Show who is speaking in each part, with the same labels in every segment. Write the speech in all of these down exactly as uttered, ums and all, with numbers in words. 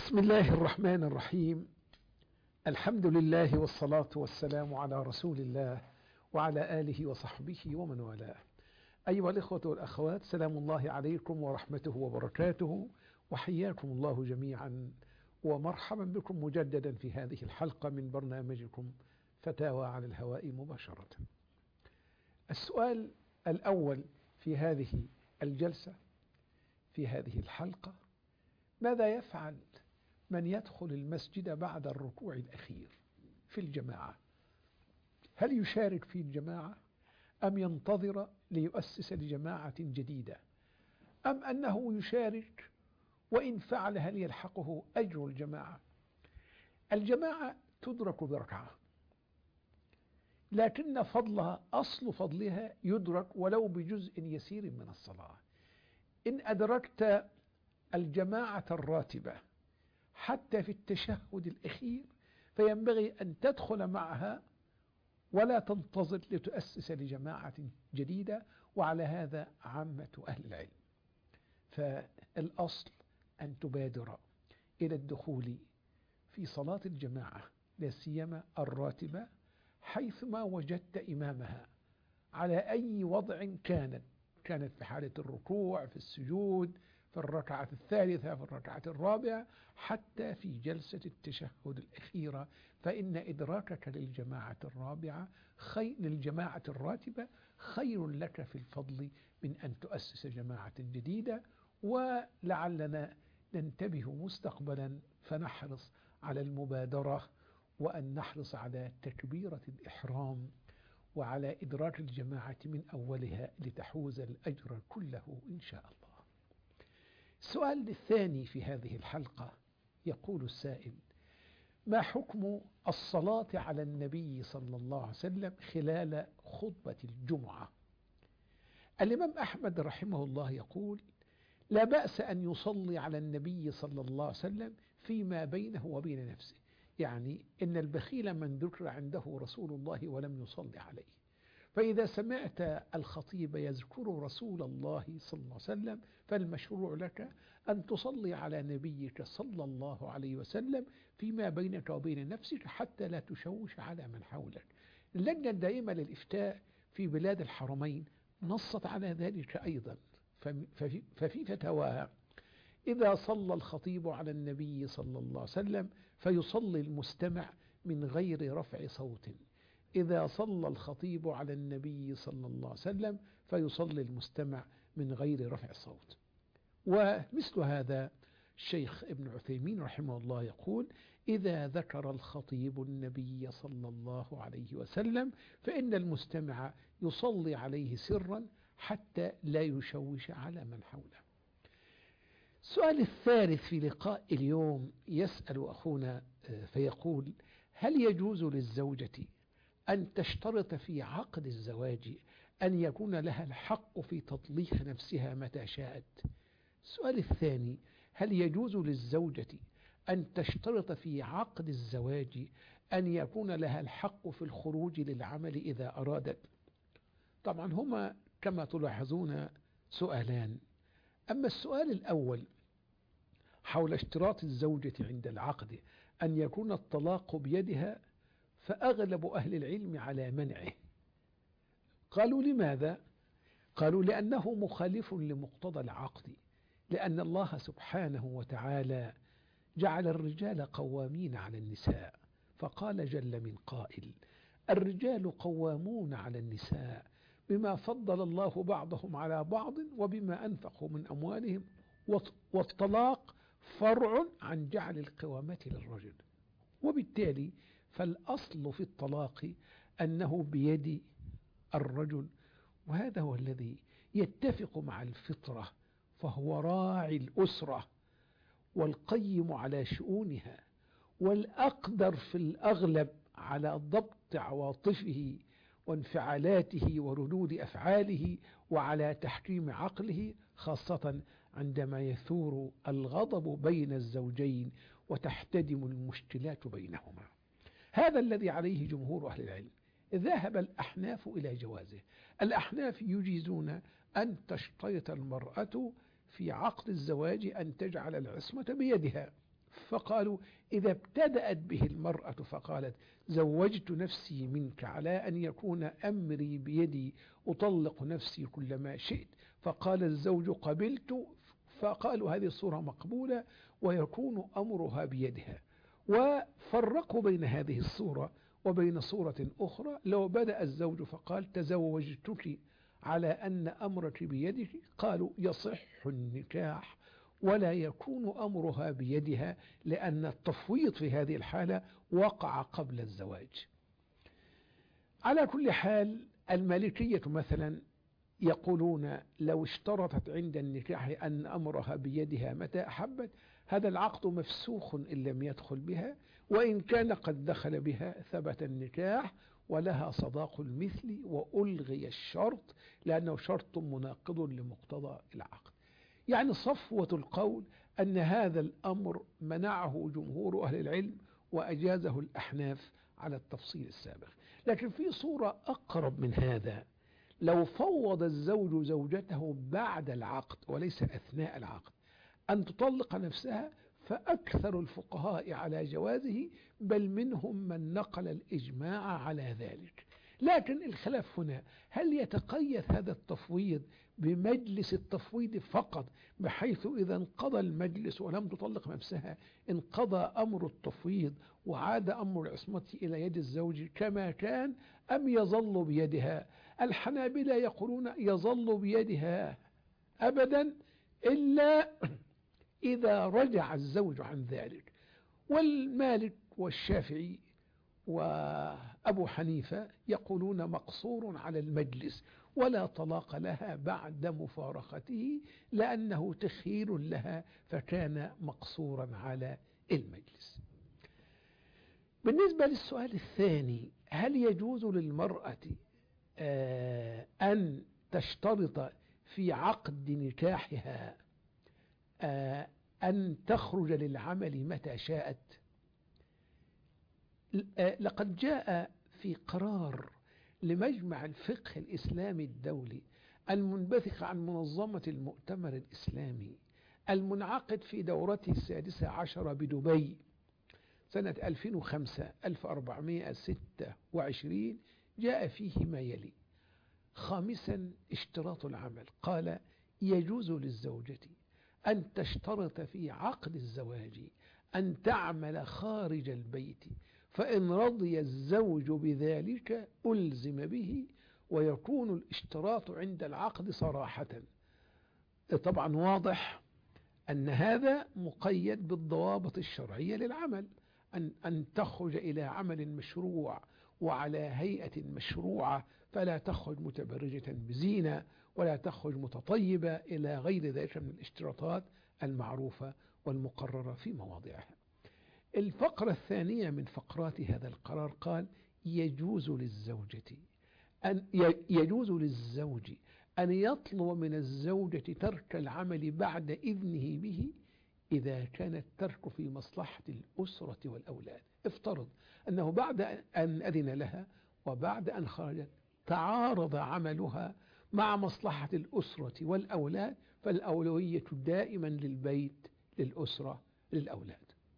Speaker 1: بسم الله الرحمن الرحيم. الحمد لله والصلاة والسلام على رسول الله وعلى آله وصحبه ومن والاه. أيها الإخوة والأخوات، سلام الله عليكم ورحمته وبركاته، وحياكم الله جميعا ومرحبا بكم مجددا في هذه الحلقة من برنامجكم فتاوى على الهواء مباشرة. السؤال الأول في هذه الجلسة في هذه الحلقة: ماذا يفعل من يدخل المسجد بعد الركوع الأخير في الجماعة؟ هل يشارك في الجماعة أم ينتظر ليؤسس لجماعة جديدة، أم أنه يشارك وإن فعل هل يلحقه أجر الجماعة؟ الجماعة تدرك بركعة، لكن فضلها أصل فضلها يدرك ولو بجزء يسير من الصلاة. إن أدركت الجماعة الراتبة حتى في التشهد الأخير فينبغي أن تدخل معها ولا تنتظر لتؤسس لجماعة جديدة، وعلى هذا عامة أهل العلم. فالأصل أن تبادر إلى الدخول في صلاة الجماعة، لا سيما الراتبة، حيثما وجدت إمامها على أي وضع كانت كانت في حالة الركوع، في السجود، في الركعة الثالثة، في الركعة الرابعة، حتى في جلسة التشهد الأخيرة، فإن إدراكك للجماعة الرابعة خير للجماعة الراتبة خير لك في الفضل من أن تؤسس جماعة جديدة. ولعلنا ننتبه مستقبلا فنحرص على المبادرة، وأن نحرص على تكبيرة الإحرام وعلى إدراك الجماعة من أولها لتحوز الأجر كله إن شاء الله. السؤال الثاني في هذه الحلقة يقول السائل: ما حكم الصلاة على النبي صلى الله عليه وسلم خلال خطبة الجمعة؟ الإمام أحمد رحمه الله يقول: لا بأس أن يصلي على النبي صلى الله عليه وسلم فيما بينه وبين نفسه، يعني إن البخيل من ذكر عنده رسول الله ولم يصلي عليه. فإذا سمعت الخطيب يذكر رسول الله صلى الله عليه وسلم فالمشروع لك أن تصلي على نبيك صلى الله عليه وسلم فيما بينك وبين نفسك حتى لا تشوش على من حولك. اللجنة الدائمة للإفتاء في بلاد الحرمين نصت على ذلك أيضا، ففي فتواها: إذا صلى الخطيب على النبي صلى الله عليه وسلم فيصلي المستمع من غير رفع صوت، إذا صلى الخطيب على النبي صلى الله عليه وسلم فيصلي المستمع من غير رفع صوت. ومثل هذا الشيخ ابن عثيمين رحمه الله يقول: إذا ذكر الخطيب النبي صلى الله عليه وسلم فإن المستمع يصلي عليه سرا حتى لا يشوش على من حوله. السؤال الثالث في لقاء اليوم يسأل أخونا فيقول: هل يجوز للزوجة أن تشترط في عقد الزواج أن يكون لها الحق في تطليق نفسها متى شاءت؟ السؤال الثاني: هل يجوز للزوجة أن تشترط في عقد الزواج أن يكون لها الحق في الخروج للعمل إذا أرادت؟ طبعا هما كما تلاحظون سؤالان. أما السؤال الأول حول اشتراط الزوجة عند العقد أن يكون الطلاق بيدها، فأغلب أهل العلم على منعه. قالوا: لماذا؟ قالوا: لأنه مخالف لمقتضى العقد، لأن الله سبحانه وتعالى جعل الرجال قوامين على النساء، فقال جل من قائل: الرجال قوامون على النساء بما فضل الله بعضهم على بعض وبما أنفقوا من أموالهم، والطلاق فرع عن جعل القوامة للرجل، وبالتالي فالأصل في الطلاق أنه بيد الرجل، وهذا هو الذي يتفق مع الفطرة، فهو راعي الأسرة والقيم على شؤونها والأقدر في الأغلب على ضبط عواطفه وانفعالاته وردود أفعاله وعلى تحكيم عقله، خاصة عندما يثور الغضب بين الزوجين وتحتدم المشكلات بينهما. هذا الذي عليه جمهور أهل العلم. ذهب الأحناف إلى جوازه. الأحناف يجيزون أن تشترط المرأة في عقد الزواج أن تجعل العصمة بيدها، فقالوا إذا ابتدأت به المرأة فقالت زوجت نفسي منك على أن يكون أمري بيدي أطلق نفسي كلما شئت، فقال الزوج قبلت، فقالوا هذه الصورة مقبولة ويكون أمرها بيدها. وفرقوا بين هذه الصورة وبين صورة أخرى، لو بدأ الزوج فقال تزوجتك على أن أمرك بيدك، قالوا يصح النكاح ولا يكون أمرها بيدها، لأن التفويض في هذه الحالة وقع قبل الزواج. على كل حال المالكية مثلا يقولون لو اشترطت عند النكاح أن أمرها بيدها متى أحبت، هذا العقد مفسوخ إن لم يدخل بها، وإن كان قد دخل بها ثبت النكاح ولها صداق المثل وألغي الشرط لأنه شرط مناقض لمقتضى العقد. يعني صفوة القول أن هذا الأمر منعه جمهور أهل العلم وأجازه الأحناف على التفصيل السابق. لكن في صورة أقرب من هذا، لو فوض الزوج زوجته بعد العقد وليس أثناء العقد أن تطلق نفسها، فأكثر الفقهاء على جوازه، بل منهم من نقل الإجماع على ذلك. لكن الخلاف هنا، هل يتقيد هذا التفويض بمجلس التفويض فقط، بحيث إذا انقضى المجلس ولم تطلق نفسها انقضى أمر التفويض وعاد أمر العصمة إلى يد الزوج كما كان، أم يظل بيدها؟ الحنابلة يقولون يظل بيدها أبدا إلا إذا رجع الزوج عن ذلك. والمالك والشافعي وأبو حنيفة يقولون مقصور على المجلس ولا طلاق لها بعد مفارقته، لأنه تخيير لها فكان مقصورا على المجلس. بالنسبة للسؤال الثاني، هل يجوز للمرأة آه أن تشترط في عقد نكاحها آه أن تخرج للعمل متى شاءت؟ لقد جاء في قرار لمجمع الفقه الإسلامي الدولي المنبثق عن منظمة المؤتمر الإسلامي المنعقد في دورته السادسة عشر بدبي سنة ألفين وخمسة ألف وأربعمائة وستة وعشرين، جاء فيه ما يلي: خامسا اشتراط العمل. قال يجوز للزوجة أن تشترط في عقد الزواج أن تعمل خارج البيت، فإن رضي الزوج بذلك ألزم به، ويكون الاشتراط عند العقد صراحة. طبعا واضح أن هذا مقيد بالضوابط الشرعية للعمل، أن, أن تخرج إلى عمل مشروع وعلى هيئة مشروعة، فلا تخرج متبرجة بزينة ولا تخرج متطيبة إلى غير ذلك من الاشتراطات المعروفة والمقررة في مواضعها. الفقرة الثانية من فقرات هذا القرار قال يجوز للزوجة أن يجوز للزوج أن يطلب من الزوجة ترك العمل بعد إذنه به إذا كان الترك في مصلحة الأسرة والأولاد. افترض أنه بعد أن أذن لها وبعد أن خرجت تعارض عملها مع مصلحة الأسرة والأولاد، فالأولوية دائما للبيت، للأسرة، للأولاد.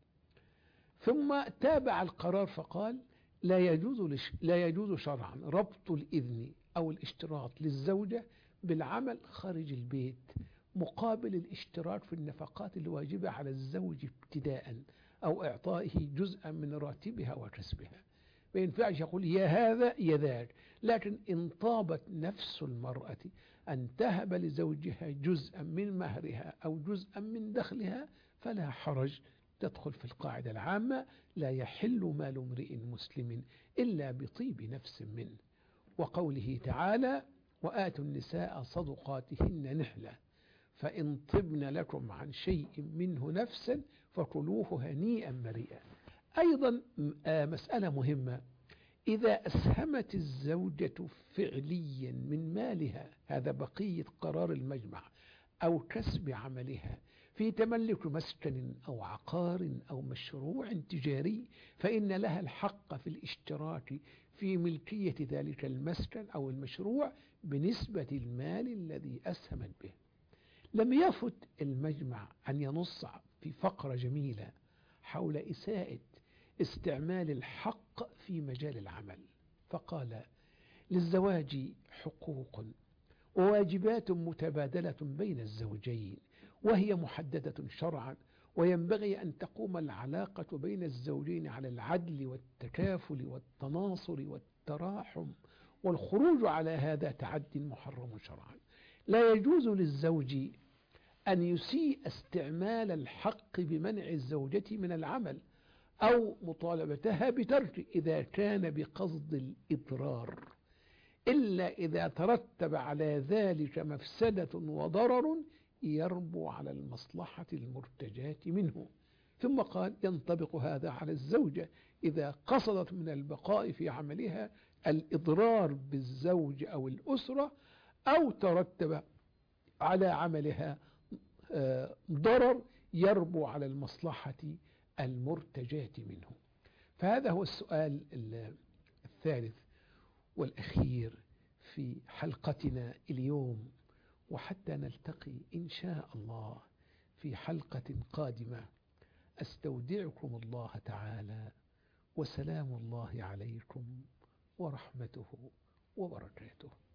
Speaker 1: ثم تابع القرار فقال لا يجوز لا يجوز شرعا ربط الإذن أو الاشتراط للزوجة بالعمل خارج البيت مقابل الاشتراك في النفقات الواجبة على الزوج ابتداء أو إعطائه جزءا من راتبها وكسبها. ما ينفعش يقول يا هذا يا ذاك، لكن إن طابت نفس المرأة أن تهب لزوجها جزءا من مهرها أو جزءا من دخلها فلا حرج، تدخل في القاعدة العامة: لا يحل مال امرئ مسلم إلا بطيب نفس منه. وقوله تعالى: وآتوا النساء صدقاتهن نحلة فإن طبن لكم عن شيء منه نفسا فكلوه هنيئا مريئا. أيضا مسألة مهمة: إذا أسهمت الزوجة فعليا من مالها، هذا بقية قرار المجمع، أو كسب عملها في تملك مسكن أو عقار أو مشروع تجاري، فإن لها الحق في الاشتراك في ملكية ذلك المسكن أو المشروع بنسبة المال الذي أسهمت به. لم يفت المجمع أن ينص في فقرة جميلة حول إساءة استعمال الحق في مجال العمل، فقال: للزواج حقوق وواجبات متبادلة بين الزوجين، وهي محددة شرعا، وينبغي أن تقوم العلاقة بين الزوجين على العدل والتكافل والتناصر والتراحم، والخروج على هذا تعد محرم شرعا. لا يجوز للزوج أن يسيء استعمال الحق بمنع الزوجة من العمل أو مطالبتها بترك إذا كان بقصد الإضرار، إلا إذا ترتب على ذلك مفسدة وضرر يربو على المصلحة المرتجاة منه. ثم قال: ينطبق هذا على الزوجة إذا قصدت من البقاء في عملها الإضرار بالزوج أو الأسرة، أو ترتب على عملها ضرر يربو على المصلحة المرتجاة منه. فهذا هو السؤال الثالث والأخير في حلقتنا اليوم، وحتى نلتقي إن شاء الله في حلقة قادمة، أستودعكم الله تعالى، وسلام الله عليكم ورحمته وبركاته.